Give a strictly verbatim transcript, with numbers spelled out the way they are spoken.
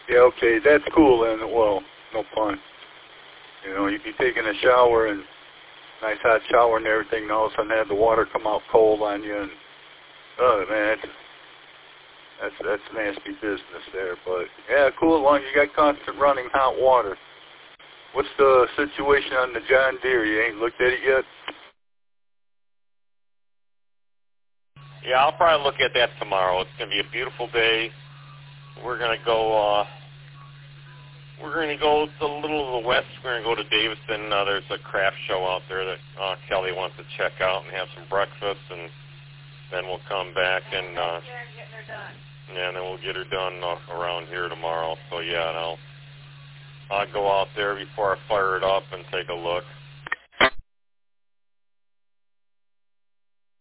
Yeah, okay, that's cool then. Well, no pun. You know, you'd be taking a shower and nice hot shower and everything, and all of a sudden have the water come out cold on you, and oh man, that's that's, that's nasty business there. But yeah, cool. As long as you got constant running hot water. What's the situation on the John Deere? You ain't looked at it yet? Yeah, I'll probably look at that tomorrow. It's going to be a beautiful day. We're going to go, uh, we're going to go to a little to the west. We're going to go to Davison. Uh, there's a craft show out there that uh, Kelly wants to check out and have some breakfast, and then we'll come back and, uh, yeah, and then we'll get her done uh, around here tomorrow. So, yeah, and I'll, I'll go out there before I fire it up and take a look.